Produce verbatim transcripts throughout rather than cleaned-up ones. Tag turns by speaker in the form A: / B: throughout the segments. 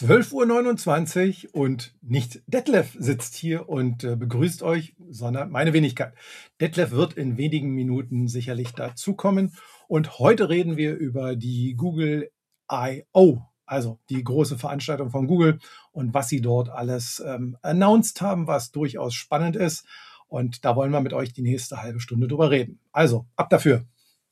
A: zwölf Uhr neunundzwanzig und nicht Detlef sitzt hier und äh, begrüßt euch, sondern meine Wenigkeit. Detlef wird in wenigen Minuten sicherlich dazukommen und heute reden wir über die Google I O, also die große Veranstaltung von Google und was sie dort alles ähm, announced haben, was durchaus spannend ist. Und da wollen wir mit euch die nächste halbe Stunde drüber reden. Also, ab dafür.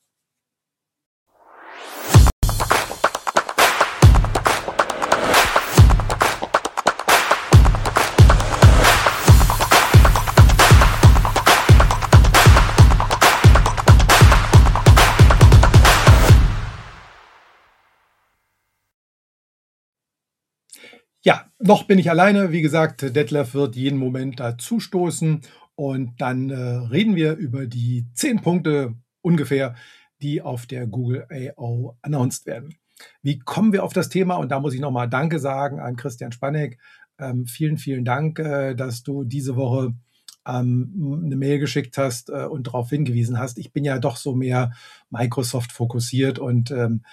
A: Ja, noch bin ich alleine. Wie gesagt, Detlef wird jeden Moment dazustoßen und dann äh, reden wir über die zehn Punkte ungefähr, die auf der Google I O announced werden. Wie kommen wir auf das Thema? Und da muss ich nochmal Danke sagen an Christian Spanek. Ähm, vielen, vielen Dank, äh, dass du diese Woche ähm, eine Mail geschickt hast äh, und darauf hingewiesen hast. Ich bin ja doch so mehr Microsoft fokussiert und ähm,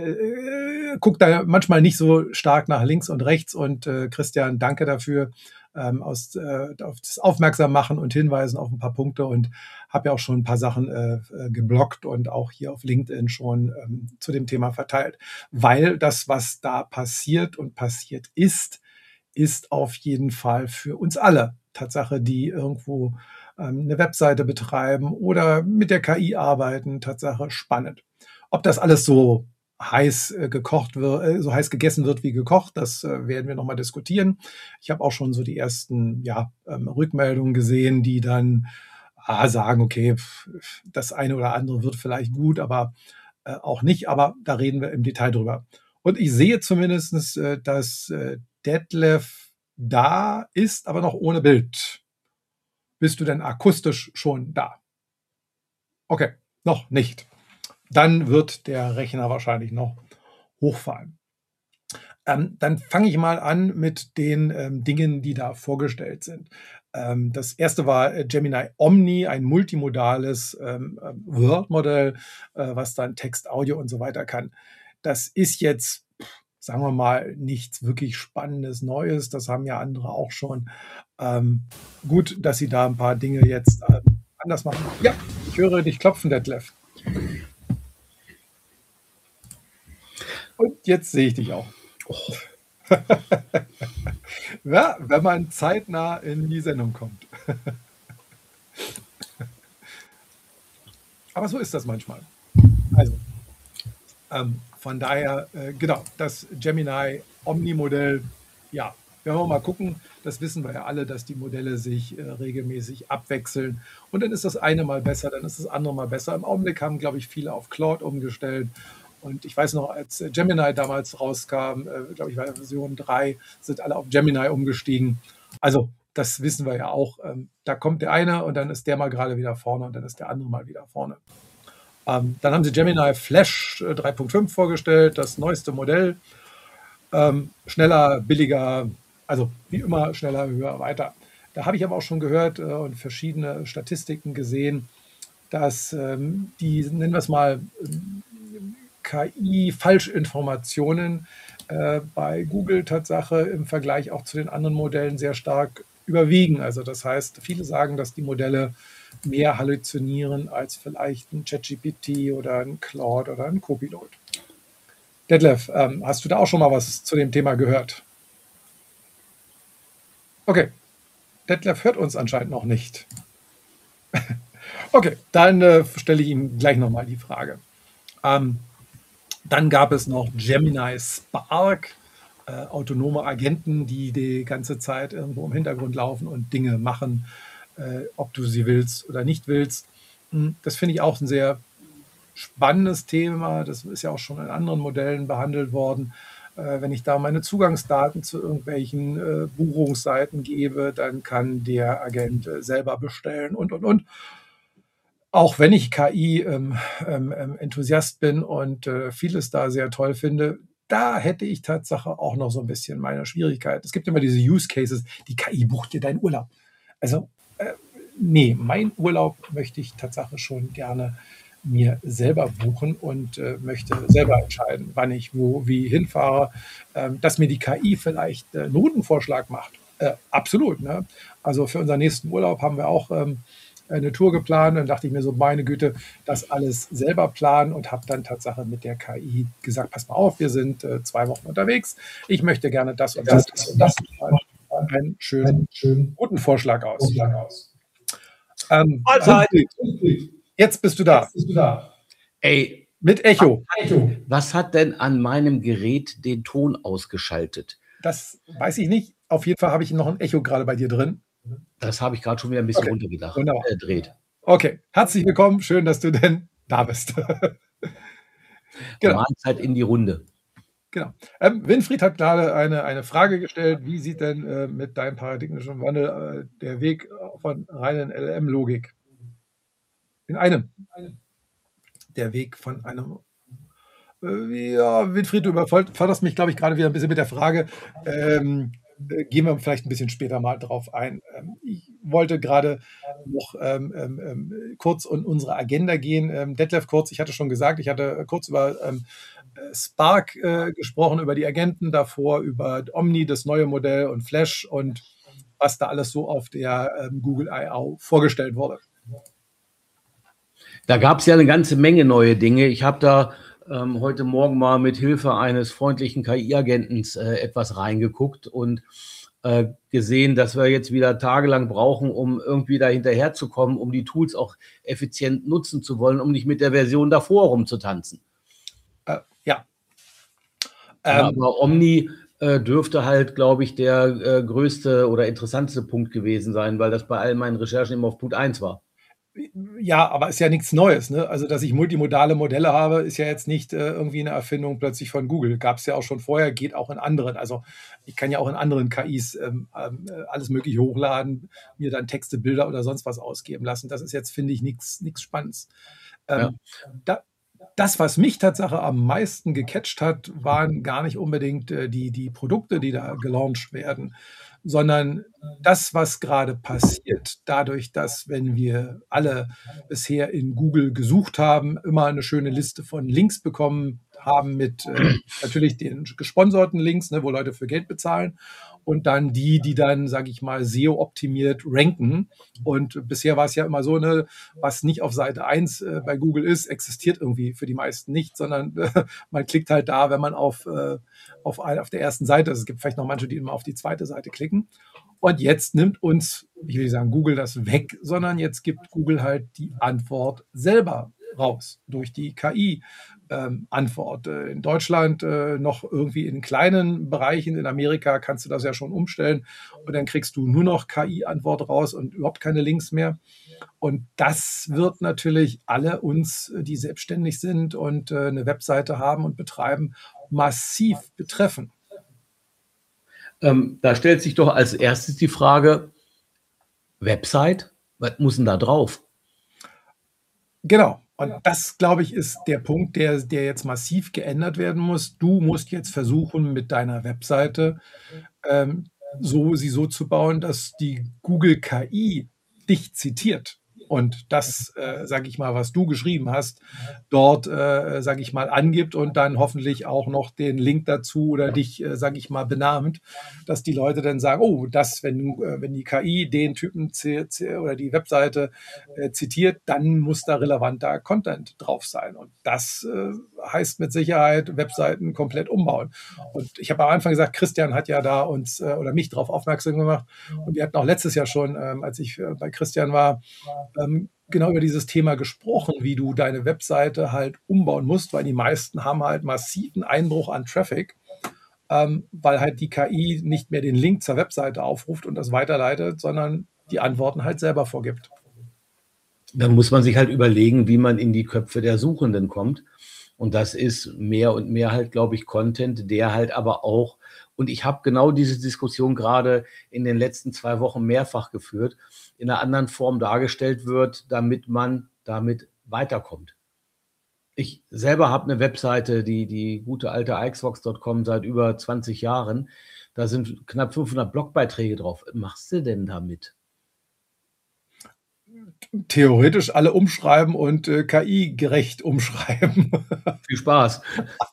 A: äh, gucke da manchmal nicht so stark nach links und rechts. Und äh, Christian, danke dafür, ähm, aus, äh, auf das Aufmerksam machen und hinweisen auf ein paar Punkte und habe ja auch schon ein paar Sachen äh, äh, geblockt und auch hier auf LinkedIn schon ähm, zu dem Thema verteilt. Weil das, was da passiert und passiert ist, ist auf jeden Fall für uns alle Tatsache, die irgendwo ähm, eine Webseite betreiben oder mit der K I arbeiten, Tatsache spannend. Ob das alles so heiß äh, gekocht wird, äh, so heiß gegessen wird wie gekocht, das äh, werden wir nochmal diskutieren. Ich habe auch schon so die ersten ja, ähm, Rückmeldungen gesehen, die dann ah, sagen, okay, pf, das eine oder andere wird vielleicht gut, aber äh, auch nicht. Aber da reden wir im Detail drüber. Und ich sehe zumindest, äh, dass äh, Detlef da ist, aber noch ohne Bild. Bist du denn akustisch schon da? Okay, noch nicht. Dann wird der Rechner wahrscheinlich noch hochfahren. Ähm, dann fange ich mal an mit den ähm, Dingen, die da vorgestellt sind. Ähm, das erste war äh, Gemini Omni, ein multimodales ähm, äh, Word-Modell, äh, was dann Text, Audio und so weiter kann. Das ist jetzt, sagen wir mal, nichts wirklich Spannendes Neues. Das haben ja andere auch schon. Ähm, gut, dass sie da ein paar Dinge jetzt äh, anders machen. Ja, ich höre dich klopfen, Detlef. Und jetzt sehe ich dich auch. Oh. Ja, wenn man zeitnah in die Sendung kommt. Aber so ist das manchmal. Also, ähm, von daher, äh, genau, das Gemini Omni-Modell, ja, werden wir mal gucken. Das wissen wir ja alle, dass die Modelle sich äh, regelmäßig abwechseln. Und dann ist das eine mal besser, dann ist das andere mal besser. Im Augenblick haben, glaube ich, viele auf Claude umgestellt. Und ich weiß noch, als Gemini damals rauskam, äh, glaube ich, war Version drei, sind alle auf Gemini umgestiegen. Also, das wissen wir ja auch. Ähm, da kommt der eine und dann ist der mal gerade wieder vorne und dann ist der andere mal wieder vorne. Ähm, dann haben sie Gemini Flash äh, drei Punkt fünf vorgestellt, das neueste Modell. Ähm, schneller, billiger, also wie immer schneller, höher, weiter. Da habe ich aber auch schon gehört äh, und verschiedene Statistiken gesehen, dass ähm, die, nennen wir es mal, ähm, K I-Falschinformationen äh, bei Google Tatsache im Vergleich auch zu den anderen Modellen sehr stark überwiegen. Also das heißt, viele sagen, dass die Modelle mehr halluzinieren als vielleicht ein ChatGPT oder ein Claude oder ein Copilot. Detlef, ähm, hast du da auch schon mal was zu dem Thema gehört? Okay, Detlef hört uns anscheinend noch nicht. Okay, dann äh, stelle ich ihm gleich nochmal die Frage. Ähm, dann gab es noch Gemini Spark, äh, autonome Agenten, die die ganze Zeit irgendwo im Hintergrund laufen und Dinge machen, äh, ob du sie willst oder nicht willst. Hm, Das finde ich auch ein sehr spannendes Thema. Das ist ja auch schon in anderen Modellen behandelt worden. Äh, wenn ich da meine Zugangsdaten zu irgendwelchen äh, Buchungsseiten gebe, dann kann der Agent äh, selber bestellen und, und, und. Auch wenn ich K I-Enthusiast bin und äh, vieles da sehr toll finde, da hätte ich Tatsache auch noch so ein bisschen meine Schwierigkeit. Es gibt immer diese Use Cases, die K I bucht dir deinen Urlaub. Also, äh, nee, mein Urlaub möchte ich Tatsache schon gerne mir selber buchen und, äh, möchte selber entscheiden, wann ich wo wie hinfahre, ähm, dass mir die K I vielleicht, äh, 'n Routenvorschlag macht. Äh, absolut, ne? Also, für unseren nächsten Urlaub haben wir auch, ähm, eine Tour geplant. Dann dachte ich mir so: „Meine Güte, das alles selber planen“, und habe dann Tatsache mit der K I gesagt: „Pass mal auf, wir sind, äh, zwei Wochen unterwegs. Ich möchte gerne das und das machen. Mach mal einen schönen
B: Einen schönen
A: Routenvorschlag aus.“
B: Vorschlag aus.
A: Ähm,
C: Mahlzeit.
A: Winfried, jetzt bist du da.
B: Jetzt bist du da.
C: Ey,
A: Mit Echo.
B: Echo.
C: was hat denn an meinem Gerät den Ton ausgeschaltet?
A: Das weiß ich nicht. Auf jeden Fall habe ich noch 'n Echo grade bei dir drin.
C: Das habe ich grad schon wieder 'n bisschen
A: Okay,
C: runtergedach
A: wunderbar.
C: äh, gedreht.
A: Okay, herzlich willkommen. Schön, dass du denn da bist. Genau.
C: Mahlzeit in die Runde.
A: Genau. Ähm, Winfried hat grade eine eine Frage gestellt: „Wie sieht denn, äh, mit deinem paradigmatischen Wandel, äh, der Weg, äh, von reinen L L M-Logik in einem der Weg von einem“ Äh, ja, Winfried, du überfol forderst mich, glaube ich, grade wieder 'n bisschen mit der Frage. Ähm, äh, gehen wir vielleicht 'n bisschen später mal drauf ein. Ähm, ich wollte grade noch, ähm, ähm, ähm, kurz in unsere Agenda gehen. Ähm, Detlef kurz, ich hatte schon gesagt, ich hatte kurz über, ähm, äh, Spark, äh, gesprochen, über die Agenten, davor über Omni, das neue Modell und Flash und was da alles so auf der, ähm, Google I O vorgestellt wurde.
C: Da gab's ja 'ne ganze Menge neue Dinge. Ich habe da, ähm, heute Morgen mal mit Hilfe eines freundlichen K I-Agentens, äh, etwas reingeguckt und, äh, gesehen, dass wir jetzt wieder tagelang brauchen, um irgendwie da hinterherzukommen, um die Tools auch effizient nutzen zu wollen, um nicht mit der Version davor rumzutanzen.
A: Äh, ja.
C: Ja,
A: Ähm
C: aber Omni, äh, dürfte halt, glaube ich, der, äh, größte oder interessanteste Punkt gewesen sein, weil das bei all meinen Recherchen immer auf Punkt eins war.
A: Ja, aber ist ja nix Neues, ne? Also, dass ich multimodale Modelle habe, ist ja jetzt nicht, äh, irgendwie 'ne Erfindung plötzlich von Google. Gab's ja auch schon vorher, geht auch in anderen. Also, ich kann ja auch in anderen K Is, ähm, ähm, äh, alles Mögliche hochladen, mir dann Texte, Bilder oder sonst was ausgeben lassen. Das ist jetzt, finde ich, nix nix Spannendes.
C: Ja.
A: Ähm, da das, was mich Tatsache am meisten gecatcht hat, waren gar nicht unbedingt, äh, die die Produkte, die da gelauncht werden, sondern das, was grade passiert, dadurch, dass, wenn wir alle bisher in Google gesucht haben, immer 'ne schöne Liste von Links bekommen haben mit, äh, natürlich den gesponserten Links, ne, wo Leute für Geld bezahlen und dann die, die dann, sage ich mal, S E O-optimiert ranken. Und bisher war's ja immer so, ne, was nicht auf Seite eins, äh, bei Google ist, existiert irgendwie für die meisten nicht, sondern man klickt halt da, wenn man auf, äh, auf ei auf der ersten Seite ist. Es gibt vielleicht noch manche, die immer auf die zweite Seite klicken. Und jetzt nimmt uns, ich will nicht sagen, Google das weg, sondern jetzt gibt Google halt die Antwort selber raus durch die K I, ähm, Antwort. Äh, in Deutschland, äh, noch irgendwie in kleinen Bereichen. In Amerika kannst du das ja schon umstellen und dann kriegst du nur noch K I-Antwort raus und überhaupt keine Links mehr. Und das wird natürlich alle uns, die selbstständig sind und, äh, 'ne Webseite haben und betreiben, massiv betreffen.
C: Ähm, da stellt sich doch als Erstes die Frage: Website? Was muss 'n da drauf?
A: Genau. Und das, glaube ich, ist der Punkt, der der jetzt massiv geändert werden muss. Du musst jetzt versuchen, mit deiner Webseite, ähm, so sie so zu bauen, dass die Google K I dich zitiert und das, äh, sage ich mal, was du geschrieben hast, dort, äh, sage ich mal, angibt und dann hoffentlich auch noch den Link dazu oder dich, äh, sage ich mal, benannt, dass die Leute dann sagen: „Oh, das wenn du äh, wenn die K I den Typen zi zi oder die Webseite, äh, zitiert, dann muss da relevanter Content drauf sein.“ Und das, äh, heißt mit Sicherheit Webseiten komplett umbauen. Und ich habe am Anfang gesagt, Christian hat ja da uns, äh, oder mich drauf aufmerksam gemacht und wir hatten auch letztes Jahr schon, ähm, als ich, äh, bei Christian war, ähm, genau über dieses Thema gesprochen, wie du deine Webseite halt umbauen musst, weil die meisten haben halt massiven Einbruch an Traffic, ähm, weil halt die K I nicht mehr den Link zur Webseite aufruft und das weiterleitet, sondern die Antworten halt selber vorgibt.
C: Dann muss man sich halt überlegen, wie man in die Köpfe der Suchenden kommt. Und das ist mehr und mehr halt, glaube ich, Content, der halt aber auch und ich habe genau diese Diskussion grade in den letzten zwei Wochen mehrfach geführt, in 'ner anderen Form dargestellt wird, damit man damit weiterkommt. Ich selber habe 'ne Webseite, die die gute alte aixvox Punkt com seit über zwanzig Jahren. Da sind knapp fünfhundert Blogbeiträge drauf. Was machst du denn damit?
A: Theoretisch alle umschreiben und, äh, K I-gerecht umschreiben.
C: Viel Spaß.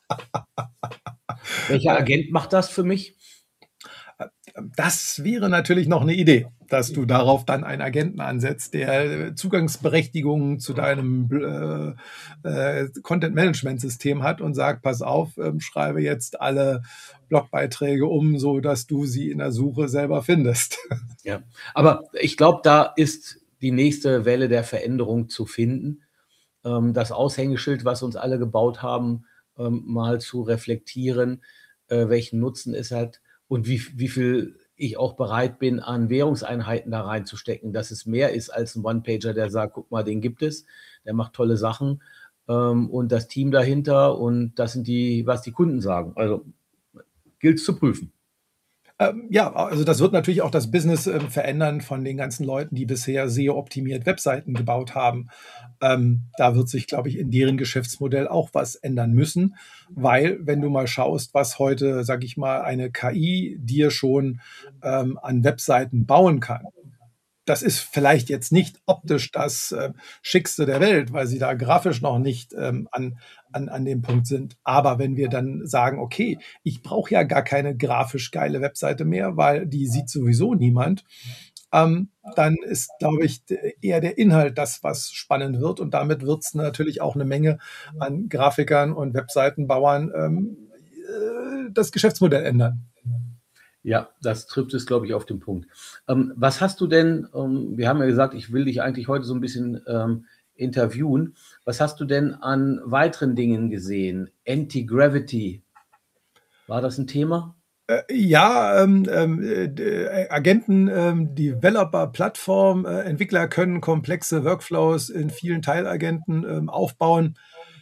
C: Welcher
A: Äh
C: Agent macht das für mich?
A: Äh, ähm, das wäre natürlich noch 'ne Idee, dass du darauf dann einen Agenten ansetzt, der, äh, Zugangsberechtigungen zu deinem bl äh, äh, Content-Management-System hat und sagt: „Pass auf, ähm, schreibe jetzt alle Blogbeiträge um, sodass du sie in der Suche selber findest.“
C: Ja, aber ich glaube, da ist die nächste Welle der Veränderung zu finden, ähm, das Aushängeschild, was uns alle gebaut haben, ähm, mal zu reflektieren, äh, welchen Nutzen es hat und wie v wie viel ich auch bereit bin, an Währungseinheiten da reinzustecken, dass es mehr ist als 'n One-Pager, der sagt: „Guck mal, den gibt es, der macht tolle Sachen, ähm, und das Team dahinter und das sind die was die Kunden sagen.“ Also, gilt's zu prüfen.
A: Ähm, ja, also das wird natürlich auch das Business, ähm, verändern von den ganzen Leuten, die bisher S E O-optimiert Webseiten gebaut haben. Ähm, da wird sich, glaube ich, in deren Geschäftsmodell auch was ändern müssen, weil, wenn du mal schaust, was heute, sage ich mal, eine K I dir schon, ähm, an Webseiten bauen kann. Das ist vielleicht jetzt nicht optisch das, äh, Schickste der Welt, weil sie da grafisch noch nicht, ähm, an an an dem Punkt sind. Aber wenn wir dann sagen: „Okay, ich brauche ja gar keine grafisch geile Webseite mehr, weil die sieht sowieso niemand“, ähm, dann ist, glaube ich, d eher der Inhalt das, was spannend wird und damit wird's natürlich auch 'ne Menge an Grafikern und Webseitenbauern, ähm, äh, das Geschäftsmodell ändern.
C: Ja, das trifft es, glaube ich, auf den Punkt. Ähm, was hast du denn ähm, wir haben ja gesagt, ich will dich eigentlich heute so 'n bisschen, ähm, interviewen. Was hast du denn an weiteren Dingen gesehen? Anti-Gravity. War das 'n Thema?
A: Äh, ja, ähm, ähm, äh, d äh, Agenten, ähm, Developer-Plattform, äh, Entwickler können komplexe Workflows in vielen Teilagenten, ähm, aufbauen.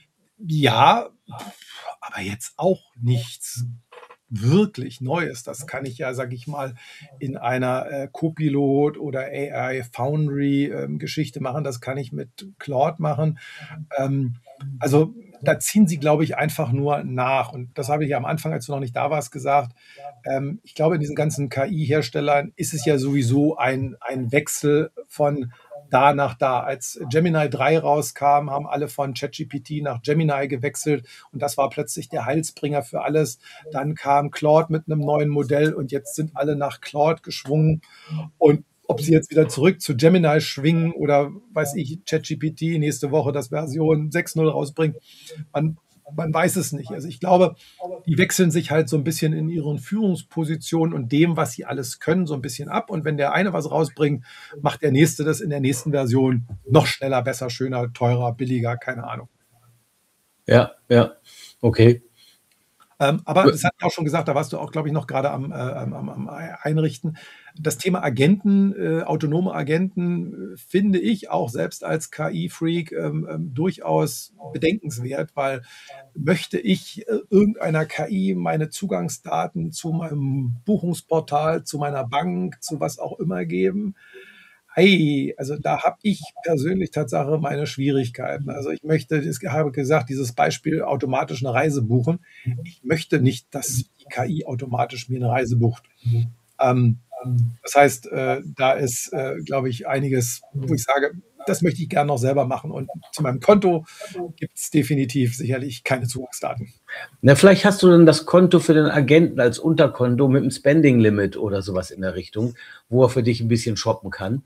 A: Ja, aber jetzt auch nichts wirklich Neues. Das kann ich ja, sage ich mal, in einer, äh, Copilot oder AI Foundry, ähm, Geschichte machen. Das kann ich mit Claude machen. Ähm, also, da ziehen sie, glaube ich, einfach nur nach. Und das habe ich ja am Anfang, als du noch nicht da warst, gesagt. Ähm, ich glaube, in diesen ganzen K I-Herstellern ist es ja sowieso ein ein Wechsel von da nach da. Als Gemini drei rauskam, haben alle von ChatGPT nach Gemini gewechselt und das war plötzlich der Heilsbringer für alles. Dann kam Claude mit 'nem neuen Modell und jetzt sind alle nach Claude geschwungen. Und ob sie jetzt wieder zurück zu Gemini schwingen oder, weiß ich, ChatGPT nächste Woche das Version sechs null rausbringt, man man weiß es nicht. Also, ich glaube, die wechseln sich halt so 'n bisschen in ihren Führungspositionen und dem, was sie alles können, so 'n bisschen ab. Und wenn der eine was rausbringt, macht der Nächste das in der nächsten Version noch schneller, besser, schöner, teurer, billiger, keine Ahnung.
C: Ja, ja, okay.
A: Ähm, aber das hatte ich auch schon gesagt, da warst du auch, glaube ich, noch grade am, äh, am am am ei einrichten. Das Thema Agenten, äh, autonome Agenten, äh, finde ich auch selbst als K I-Freak, ähm, ähm, durchaus bedenkenswert, weil möchte ich, äh, irgendeiner K I meine Zugangsdaten zu meinem Buchungsportal, zu meiner Bank, zu was auch immer geben? Ei, also da habe ich persönlich Tatsache meine Schwierigkeiten. Also, ich möchte das habe gesagt, dieses Beispiel automatisch 'ne Reise buchen. Ich möchte nicht, dass die K I automatisch mir 'ne Reise bucht. Ähm, das heißt, äh, da ist, äh, glaube ich, einiges, wo ich sage, das möchte ich gern noch selber machen und zu meinem Konto gibt's definitiv sicherlich keine Zugangsdaten.
C: Na, vielleicht hast du dann das Konto für den Agenten als Unterkonto mit 'm Spending Limit oder so was in der Richtung, wo er für dich 'n bisschen shoppen kann.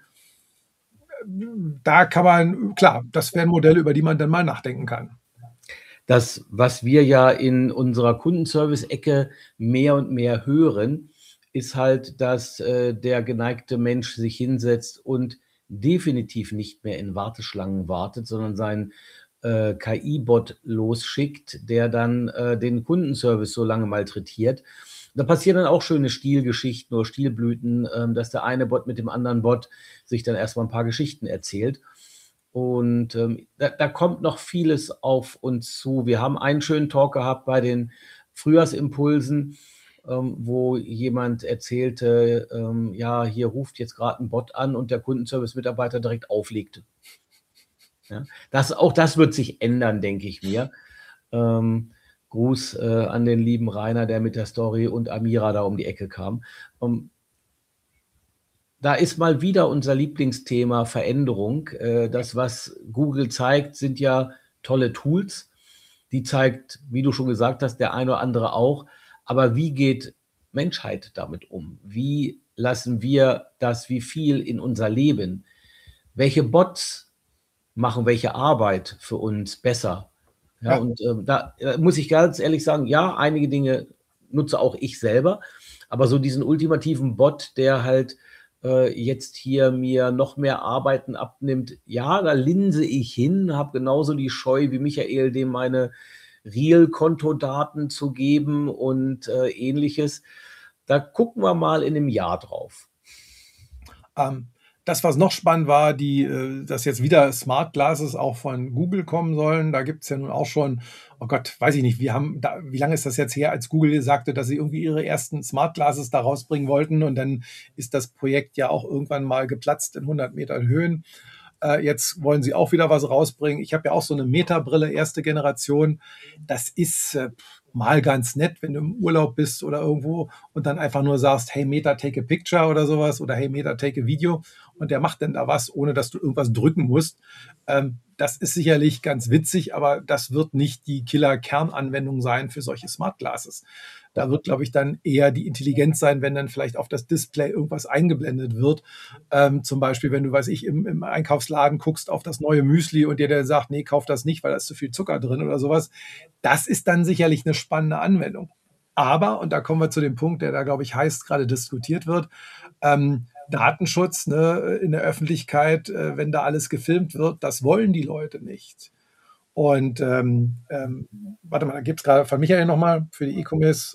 A: Ähm, da kann man klar, das wären Modelle, über die man dann mal nachdenken kann.
C: Das, was wir ja in unserer Kundenservice-Ecke mehr und mehr hören, ist halt, dass, äh, der geneigte Mensch sich hinsetzt und definitiv nicht mehr in Warteschlangen wartet, sondern seinen, äh, K I-Bot losschickt, der dann, äh, den Kundenservice so lange malträtiert. Da passieren dann auch schöne Stilgeschichten oder Stilblüten, ähm, dass der eine Bot mit dem anderen Bot sich dann erst mal 'n paar Geschichten erzählt. Und, ähm, da da kommt noch vieles auf uns zu. Wir haben einen schönen Talk gehabt bei den Frühjahrs-Impulsen, ähm, wo jemand erzählte, ähm, ja, hier ruft jetzt grad 'n Bot an und der Kundenservice-Mitarbeiter direkt auflegte. Ja, das auch das wird sich ändern, denke ich mir. Ähm, Gruß, äh, an den lieben Rainer, der mit der Story und Amira da um die Ecke kam. Ähm Da ist mal wieder unser Lieblingsthema Veränderung. Äh, das, was Google zeigt, sind ja tolle Tools. Die zeigt, wie du schon gesagt hast, der eine oder andere auch. Aber wie geht Menschheit damit um? Wie lassen wir das wie viel in unser Leben? Welche Bots machen welche Arbeit für uns besser? Ja,
A: Ja.
C: und, ähm, da, äh, muss ich ganz ehrlich sagen, ja, einige Dinge nutze auch ich selber, aber so diesen ultimativen Bot, der halt, äh, jetzt hier mir noch mehr Arbeiten abnimmt, ja, da linse ich hin, habe genauso die Scheu wie Michael, dem meine Real-Kontodaten zu geben und, äh, Ähnliches. Da gucken wir mal in 'nem Jahr drauf.
A: Ähm, das, was noch spannend war, die, äh dass jetzt wieder Smart Glasses auch von Google kommen sollen. Da gibt's ja nun auch schon oh Gott, weiß ich nicht, wir haben da wie lange ist das jetzt her, als Google sagte, dass sie irgendwie ihre ersten Smart Glasses da rausbringen wollten und dann ist das Projekt ja auch irgendwann mal geplatzt in hundert Metern Höhen. Äh, jetzt wollen sie auch wieder was rausbringen. Ich habe ja auch so 'ne Meta-Brille, erste Generation. Das ist, äh, mal ganz nett, wenn du im Urlaub bist oder irgendwo und dann einfach nur sagst: „Hey Meta, take a picture“ oder so was oder „Hey Meta, take a video“ und der macht dann da was, ohne dass du irgendwas drücken musst. Ähm, das ist sicherlich ganz witzig, aber das wird nicht die Killer-Kernanwendung sein für solche Smart Glasses. Da wird, glaube ich, dann eher die Intelligenz sein, wenn dann vielleicht auf das Display irgendwas eingeblendet wird. Ähm, zum Beispiel, wenn du, weiß ich, im im Einkaufsladen guckst auf das neue Müsli und dir der sagt: „Ne, kauf das nicht, weil da ist zu viel Zucker drin“ oder so was. Das ist dann sicherlich 'ne spannende Anwendung. Aber, und da kommen wir zu dem Punkt, der da, glaube ich, heiß grade diskutiert wird, ähm, Datenschutz, ne, in der Öffentlichkeit, äh, wenn da alles gefilmt wird, das wollen die Leute nicht. Und, ähm, ähm, warte mal, da gibt's grade von Michael noch mal für die E-Commerce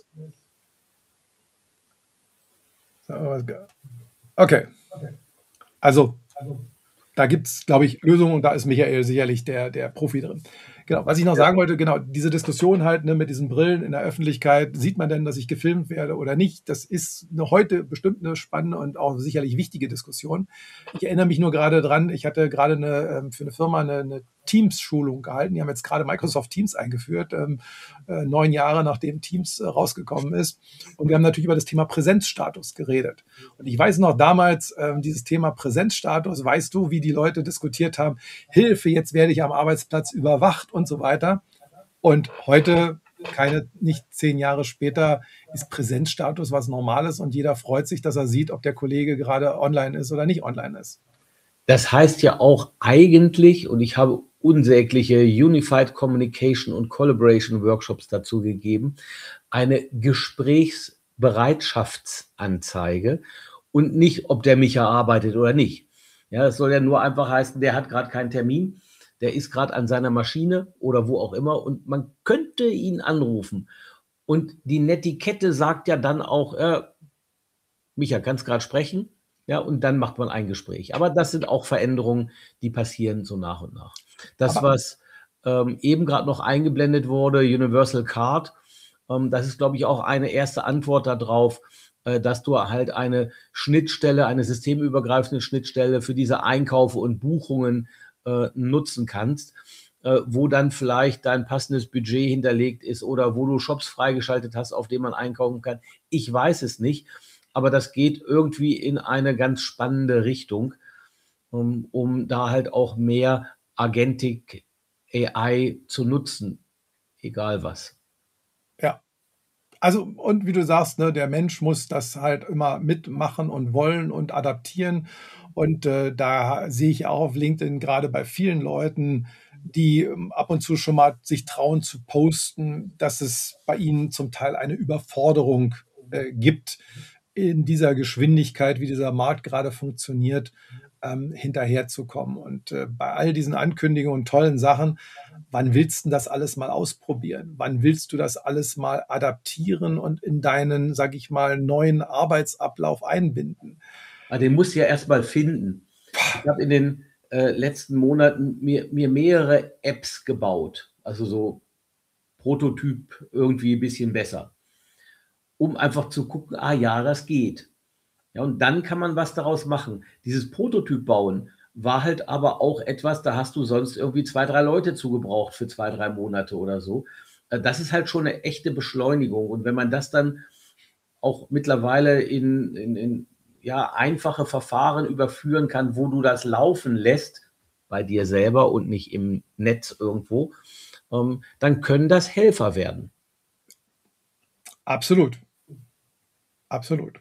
A: Okay. Also, da gibt's, glaube ich, Lösungen und da ist Michael sicherlich der der Profi drin. Genau, was ich noch
C: Ja.
A: sagen wollte, genau, diese Diskussion halt, ne, mit diesen Brillen in der Öffentlichkeit. Sieht man denn, dass ich gefilmt werde oder nicht? Das ist 'ne heute bestimmt 'ne spannende und auch sicherlich wichtige Diskussion. Ich erinnere mich nur grade dran, ich hatte grade 'ne ähm, für 'ne Firma 'ne 'ne Teams-Schulung gehalten. Die haben jetzt grade Microsoft Teams eingeführt, ähm, äh, neun Jahre nachdem Teams, äh, rausgekommen ist. Und wir haben natürlich über das Thema Präsenzstatus geredet. Und ich weiß noch damals, ähm, dieses Thema Präsenzstatus, weißt du, wie die Leute diskutiert haben: „Hilfe, jetzt werde ich am Arbeitsplatz überwacht“ und so weiter. Und heute, keine nicht zehn Jahre später, ist Präsenzstatus was Normales und jeder freut sich, dass er sieht, ob der Kollege gerade online ist oder nicht online ist.
C: Das heißt ja auch eigentlich und ich habe unsägliche Unified Communication und Collaboration Workshops dazu gegeben, eine Gesprächsbereitschaftsanzeige und nicht, ob der Micha arbeitet oder nicht. Ja, das soll ja nur einfach heißen, der hat grad keinen Termin, der ist grad an seiner Maschine oder wo auch immer und man könnte ihn anrufen. Und die Netiquette sagt ja dann auch, äh: „Micha, kannst grad sprechen?“ Ja, und dann macht man ein Gespräch. Aber das sind auch Veränderungen, die passieren so nach und nach. Das,
A: Aber
C: was, ähm, eben grad noch eingeblendet wurde, Universal Card, ähm, das ist, glaube ich, auch eine erste Antwort da drauf, äh, dass du halt eine Schnittstelle eine systemübergreifende Schnittstelle für diese Einkäufe und Buchungen, äh, nutzen kannst, äh, wo dann vielleicht dein passendes Budget hinterlegt ist oder wo du Shops freigeschaltet hast, auf denen man einkaufen kann. Ich weiß es nicht, aber das geht irgendwie in eine ganz spannende Richtung, um um da halt auch mehr Agentic AI zu nutzen, egal was.
A: Ja. Also, und wie du sagst, ne, der Mensch muss das halt immer mitmachen und wollen und adaptieren. Und, äh, da sehe ich auch auf LinkedIn grade bei vielen Leuten, die, ähm, ab und zu schon mal sich trauen zu posten, dass es bei ihnen zum Teil eine Überforderung, äh, gibt, in dieser Geschwindigkeit, wie dieser Markt grade funktioniert, ähm, hinterherzukommen. Und, äh, bei all diesen Ankündigungen und tollen Sachen, wann willst 'n das alles mal ausprobieren? Wann willst du das alles mal adaptieren und in deinen, sage ich mal, neuen Arbeitsablauf einbinden?
C: Ah, den musst du ja erst mal finden. Ich habe in den, äh, letzten Monaten mir mir mehrere Apps gebaut, also so Prototyp irgendwie bisschen besser, um einfach zu gucken: „Ah ja, das geht.“ Ja, und dann kann man was daraus machen. Dieses Prototyp bauen war halt aber auch etwas, da hast du sonst irgendwie zwei, drei Leute zu gebraucht für zwei, drei Monate oder so. Äh, das ist halt schon 'ne echte Beschleunigung. Und wenn man das dann auch mittlerweile in in in ja, einfache Verfahren überführen kann, wo du das laufen lässt bei dir selber und nicht im Netz irgendwo, ähm, dann können das Helfer werden.
A: Absolut. Absolut.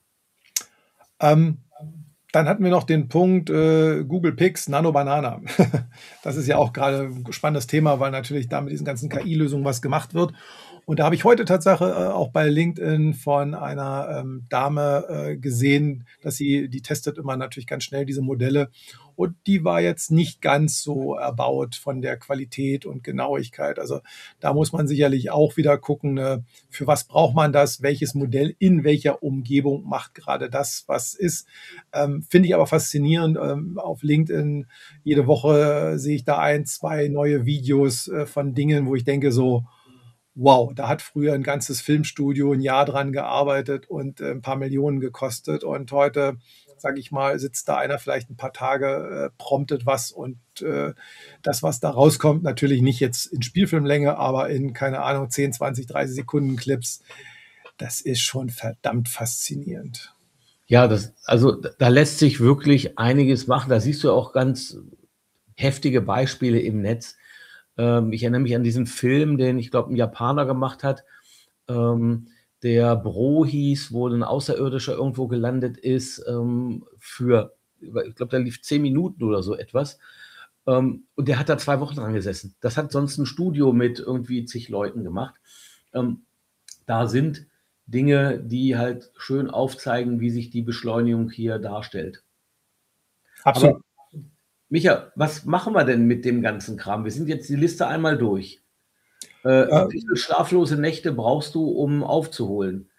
A: Ähm, dann hatten wir noch den Punkt, äh, Google Pics, Nano Banana. Das ist ja auch gerade 'n spannendes Thema, weil natürlich da mit diesen ganzen K I-Lösungen was gemacht wird. Und da habe ich heute Tatsache, äh, auch bei LinkedIn von einer, ähm, Dame, äh, gesehen, dass sie die testet immer natürlich ganz schnell diese Modelle. Und die war jetzt nicht ganz so erbaut von der Qualität und Genauigkeit. Also, da muss man sicherlich auch wieder gucken, ne, für was braucht man das? Welches Modell in welcher Umgebung macht gerade das, was ist? Ähm, finde ich aber faszinierend. Ähm, auf LinkedIn jede Woche sehe ich da ein, zwei neue Videos, äh, von Dingen, wo ich denke so: „Wow, da hat früher 'n ganzes Filmstudio 'n Jahr dran gearbeitet und, äh, 'n paar Millionen gekostet. Und heute, sage ich mal, sitzt da einer vielleicht 'n paar Tage, äh, promptet was und, äh, das, was da rauskommt, natürlich nicht jetzt in Spielfilmlänge, aber in, keine Ahnung, zehn, zwanzig, dreißig Sekunden Clips. Das ist schon verdammt faszinierend.
C: Ja, das also, d da lässt sich wirklich einiges machen. Da siehst du auch ganz heftige Beispiele im Netz. Ähm, ich erinnere mich an diesen Film, den ich glaube 'n Japaner gemacht hat, ähm, der Bro hieß, wo 'n Außerirdischer irgendwo gelandet ist, ähm, für über ich glaube, der lief zehn Minuten oder so etwas. Ähm, und der hat da zwei Wochen dran gesessen. Das hat sonst 'n Studio mit irgendwie zig Leuten gemacht. Ähm, da sind Dinge, die halt schön aufzeigen, wie sich die Beschleunigung hier darstellt. Aber
A: Absolut.
C: Micha, was machen wir denn mit dem ganzen Kram? Wir sind jetzt die Liste einmal durch. Äh, wie viel
A: Ähm
C: schlaflose Nächte brauchst du, um aufzuholen?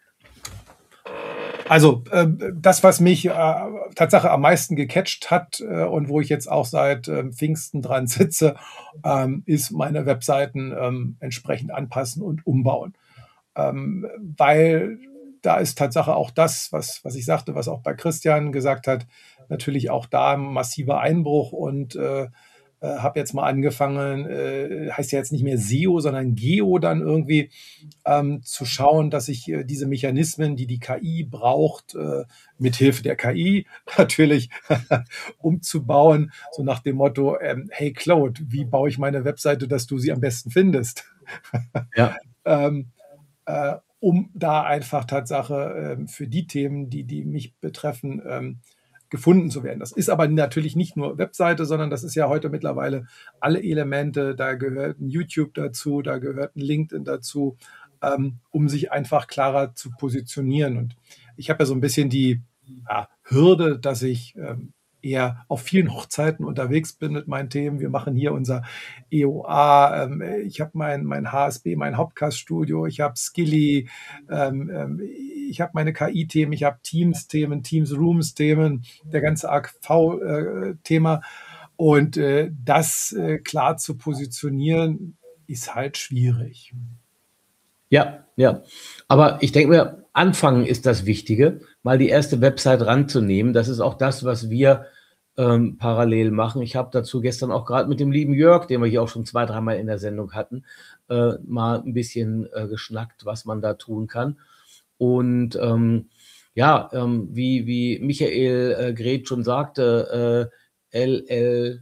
A: Also, ähm, das, was mich, äh, Tatsache am meisten gecatcht hat, äh, und wo ich jetzt auch seit, ähm, Pfingsten dran sitze, ähm, ist meine Webseiten, ähm, entsprechend anpassen und umbauen. Ähm, weil da ist Tatsache auch das, was was ich sagte, was auch bei Christian gesagt hat, natürlich auch da 'n massiver Einbruch und, äh, äh, habe jetzt mal angefangen, äh, heißt ja jetzt nicht mehr SEO, sondern Geo dann irgendwie, ähm, zu schauen, dass ich, äh, diese Mechanismen, die die K I braucht, äh, mithilfe der K I natürlich umzubauen, so nach dem Motto, ähm: „Hey Claude, wie baue ich meine Webseite, dass du sie am besten findest?“
C: Ja.
A: Ähm, äh, um da einfach Tatsache, ähm, für die Themen, die die mich betreffen, ähm, gefunden zu werden. Das ist aber natürlich nicht nur Webseite, sondern das ist ja heute mittlerweile alle Elemente. Da gehört 'n YouTube dazu, da gehört 'n LinkedIn dazu, ähm, um sich einfach klarer zu positionieren. Und ich habe ja so 'n bisschen die, ja, Hürde, dass ich, ähm, eher auf vielen Hochzeiten unterwegs bin mit meinen Themen. Wir machen hier unser EOA, ähm, ich habe mein mein HSB, mein Hauptcast-Studio, ich habe Skilly, ähm, ähm, ich habe meine K I-Themen, ich habe Teams-Themen, Teams-Rooms-Themen, der ganze A G V äh, Thema. Und, äh, das, äh, klar zu positionieren, ist halt schwierig.
C: Ja, ja. Aber ich denke mir, anfangen ist das Wichtige, mal die erste Website ranzunehmen. Das ist auch das, was wir, ähm, parallel machen. Ich habe dazu gestern auch grad mit dem lieben Jörg, den wir hier auch schon zwei, dreimal in der Sendung hatten, äh, mal 'n bisschen, äh, geschnackt, was man da tun kann. Und, ähm, ja, ähm, wie wie Michael, äh, Gret schon sagte, äh, LL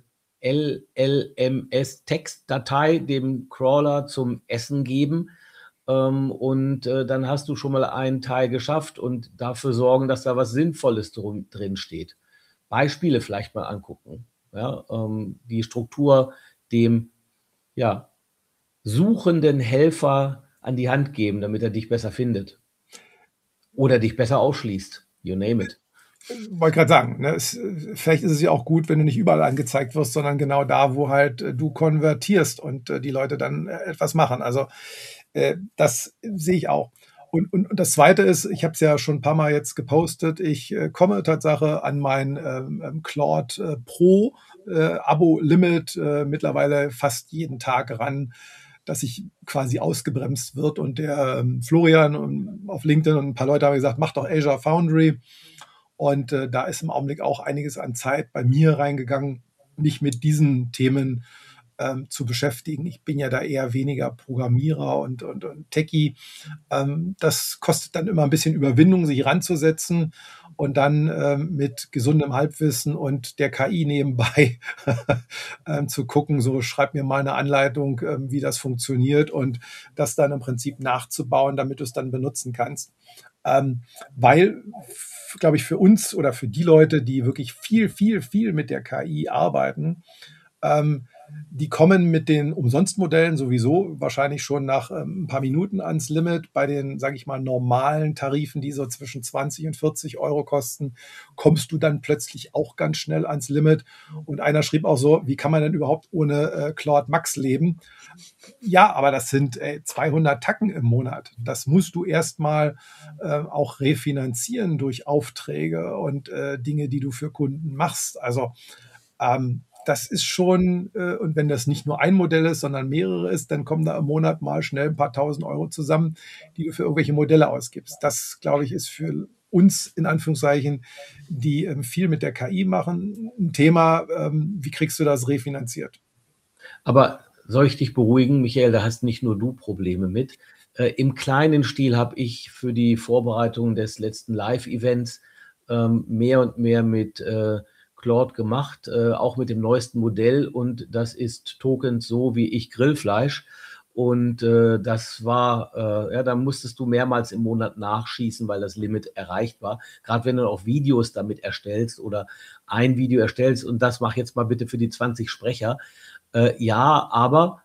C: LLMS-Textdatei dem Crawler zum Essen geben, ähm, und, äh, dann hast du schon mal einen Teil geschafft und dafür sorgen, dass da was Sinnvolles drun drinsteht. Beispiele vielleicht mal angucken, ja, ähm, die Struktur dem, ja, suchenden Helfer an die Hand geben, damit er dich besser findet. Oder dich besser ausschließt, you name it.
A: Wollte grad sagen, ne, es vielleicht ist es ja auch gut, wenn du nicht überall angezeigt wirst, sondern genau da, wo halt, äh, du konvertierst und, äh, die Leute dann, äh, etwas machen. Also, äh, das sehe ich auch. Und und und das Zweite ist, ich habe es ja schon 'n paarmal jetzt gepostet, ich, äh, komme Tatsache an mein, ähm, ähm, Claude, äh, Pro, äh, Abo-Limit, äh, mittlerweile fast jeden Tag ran, dass ich quasi ausgebremst wird. Und der, ähm, Florian, ähm, auf LinkedIn und 'n paar Leute haben gesagt: „Mach doch Azure Foundry.“ Und, äh, da ist im Augenblick auch einiges an Zeit bei mir reingegangen, mich mit diesen Themen, ähm, zu beschäftigen. Ich bin ja da eher weniger Programmierer und und und Techie. Ähm, das kostet dann immer 'n bisschen Überwindung, sich ranzusetzen. und dann, ähm, mit gesundem Halbwissen und der K I nebenbei, ähm, zu gucken, so: „Schreib mir mal 'ne Anleitung, ähm, wie das funktioniert“, und das dann im Prinzip nachzubauen, damit du's dann benutzen kannst. Ähm, weil, f glaube ich, für uns oder für die Leute, die wirklich viel, viel, viel mit der K I arbeiten, ähm, die kommen mit den Umsonstmodellen sowieso wahrscheinlich schon nach, ähm, 'n paar Minuten ans Limit. Bei den, sage ich mal, normalen Tarifen, die so zwischen zwanzig und vierzig Euro kosten, kommst du dann plötzlich auch ganz schnell ans Limit. Und einer schrieb auch so: „Wie kann man denn überhaupt ohne, äh, Claude Max leben?“ Ja, aber das sind, ey, zweihundert Tacken im Monat. Das musst du erst mal, äh, auch refinanzieren durch Aufträge und, äh, Dinge, die du für Kunden machst. Also, ähm, das ist schon äh, und wenn das nicht nur ein Modell ist, sondern mehrere ist, dann kommen da im Monat mal schnell 'n paar Tausend Euro zusammen, die du für irgendwelche Modelle ausgibst. Das, glaube ich, ist für uns in Anführungszeichen, die, ähm, viel mit der K I machen, 'n Thema, ähm, wie kriegst du das refinanziert?
C: Aber soll ich dich beruhigen, Michael, da hast nicht nur du Probleme mit. Äh, im kleinen Stil habe ich für die Vorbereitung des letzten Live-Events, ähm, mehr und mehr mit, äh, Claude gemacht, äh, auch mit dem neuesten Modell und das ist Tokens so wie ich Grillfleisch und, äh, das war äh, ja, da musstest du mehrmals im Monat nachschießen, weil das Limit erreicht war. Grad wenn du auch Videos damit erstellst oder ein Video erstellst und das mach jetzt mal bitte für die zwanzig Sprecher. Äh, ja, aber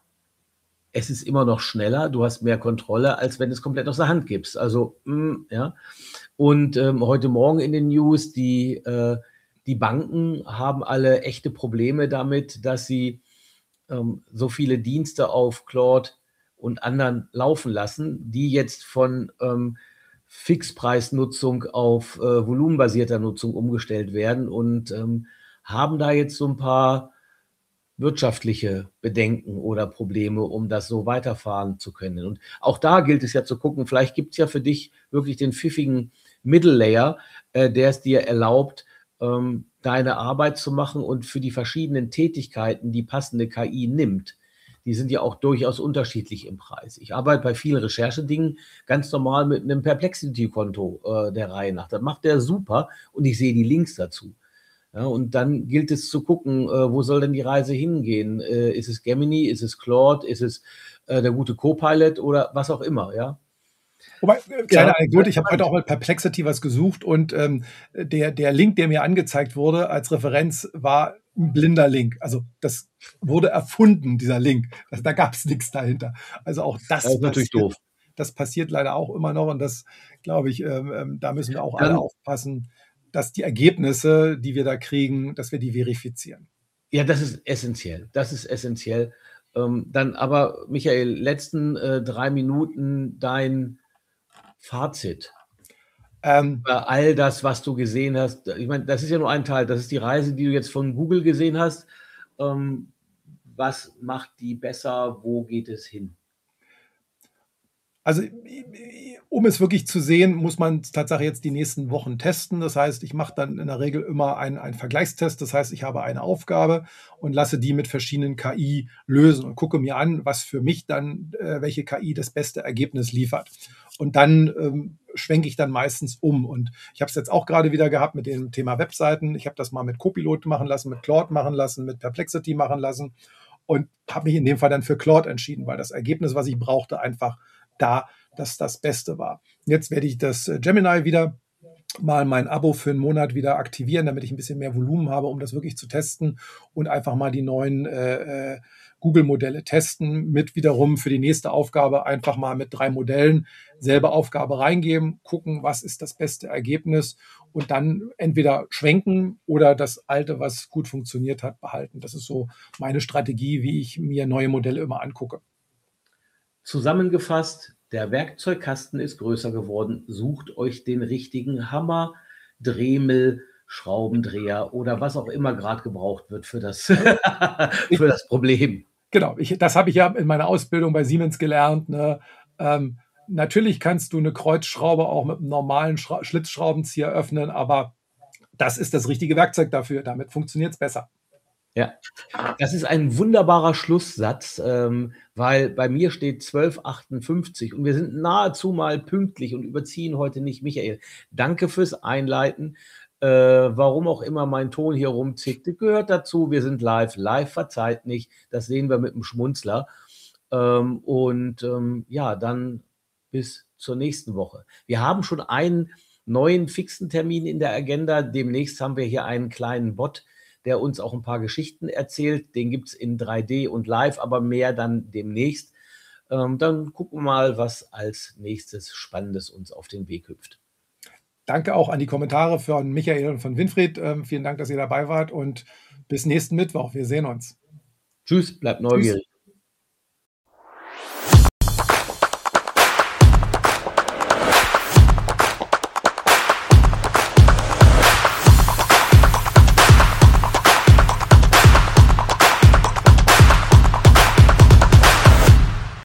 C: es ist immer noch schneller. Du hast mehr Kontrolle, als wenn du's komplett aus der Hand gibst. Also, hm, ja. Und, ähm, heute Morgen in den News, die äh, die Banken haben alle echte Probleme damit, dass sie, ähm, so viele Dienste auf Claude und anderen laufen lassen, die jetzt von, ähm, Fixpreisnutzung auf, äh, volumenbasierter Nutzung umgestellt werden und, ähm, haben da jetzt so 'n paar wirtschaftliche Bedenken oder Probleme, um das so weiterfahren zu können. Und auch da gilt es ja zu gucken, vielleicht gibt's ja für dich wirklich den pfiffigen Middle Layer, äh, der es dir erlaubt, ähm, deine Arbeit zu machen und für die verschiedenen Tätigkeiten die passende K I nimmt. Die sind ja auch durchaus unterschiedlich im Preis. Ich arbeite bei vielen Recherchedingen ganz normal mit 'nem Perplexity-Konto, äh, der Reihe nach. Das macht der super und ich sehe die Links dazu. Ja, und dann gilt es zu gucken, äh, wo soll denn die Reise hingehen? Äh, ist es Gemini, ist es Claude, ist es, äh, der gute Copilot oder was auch immer, ja?
A: Wobei, äh,
C: Ja,
A: kleine Anekdote, ich habe heute auch bei Perplexity was gesucht und, ähm, der der Link, der mir angezeigt wurde als Referenz, war 'n blinder Link. Also, das wurde erfunden, dieser Link. Also, da gab's nix dahinter. Also, auch
C: Das
A: das
C: ist natürlich
A: passiert
C: doof.
A: das passiert leider auch immer noch und das glaube ich, ähm, ähm, da müssen wir auch alle
C: Dann
A: aufpassen, dass die Ergebnisse, die wir da kriegen, dass wir die verifizieren.
C: Ja, das ist essenziell. Das ist essenziell. Ähm, dann aber, Michael, letzten, äh, drei Minuten dein Fazit
A: Ähm
C: über all das, was du gesehen hast. Ich meine, das ist ja nur ein Teil. Das ist die Reise, die du jetzt von Google gesehen hast. Ähm, was macht die besser? Wo geht es hin?
A: Also, i i um es wirklich zu sehen, muss man's Tatsache jetzt die nächsten Wochen testen. Das heißt, ich mache dann in der Regel immer einen einen Vergleichstest. Das heißt, ich habe eine Aufgabe und lasse die mit verschiedenen K I lösen und gucke mir an, was für mich dann äh, welche K I das beste Ergebnis liefert. Und dann, ähm, schwenke ich dann meistens um. Und ich habe es jetzt auch grade wieder gehabt mit dem Thema Webseiten. Ich habe das mal mit Copilot machen lassen, mit Claude machen lassen, mit Perplexity machen lassen und habe mich in dem Fall dann für Claude entschieden, weil das Ergebnis, was ich brauchte, einfach da das das Beste war. Jetzt werde ich das, äh, Gemini wieder mal mein Abo für 'n Monat wieder aktivieren, damit ich 'n bisschen mehr Volumen habe, um das wirklich zu testen und einfach mal die neuen, äh, äh, Google-Modelle testen mit wiederum für die nächste Aufgabe einfach mal mit drei Modellen selbe Aufgabe reingeben, gucken, was ist das beste Ergebnis und dann entweder schwenken oder das Alte, was gut funktioniert hat, behalten. Das ist so meine Strategie, wie ich mir neue Modelle immer angucke.
C: Zusammengefasst, der Werkzeugkasten ist größer geworden. Sucht euch den richtigen Hammer, Dremel, Schraubendreher oder was auch immer grad gebraucht wird für das für das Problem.
A: Genau, ich das habe ich ja in meiner Ausbildung bei Siemens gelernt, ne? Ähm, natürlich kannst du 'ne Kreuzschraube auch mit 'nem normalen Schrau Schlitzschraubenzieher öffnen, aber das ist das richtige Werkzeug dafür. Damit funktioniert's besser.
C: Ja, das ist ein wunderbarer Schlusssatz, ähm, weil bei mir steht zwölf achtundfünfzig und wir sind nahezu mal pünktlich und überziehen heute nicht. Michael, danke fürs Einleiten. Äh, warum auch immer mein Ton hier rumzickt, gehört dazu. Wir sind live. Live verzeiht nicht. Das sehen wir mit 'm Schmunzler. Ähm, und, ähm, ja, dann bis zur nächsten Woche. Wir haben schon einen neuen fixen Termin in der Agenda. Demnächst haben wir hier einen kleinen Bot, der uns auch 'n paar Geschichten erzählt. Den gibt's in drei D und live, aber mehr dann demnächst. Ähm, dann gucken wir mal, was als Nächstes Spannendes uns auf den Weg hüpft.
A: Danke auch an die Kommentare von Michael und von Winfried. Ähm, vielen Dank, dass ihr dabei wart und bis nächsten Mittwoch. Wir sehen uns.
C: Tschüss, bleibt
A: Tschüss.
C: neugierig.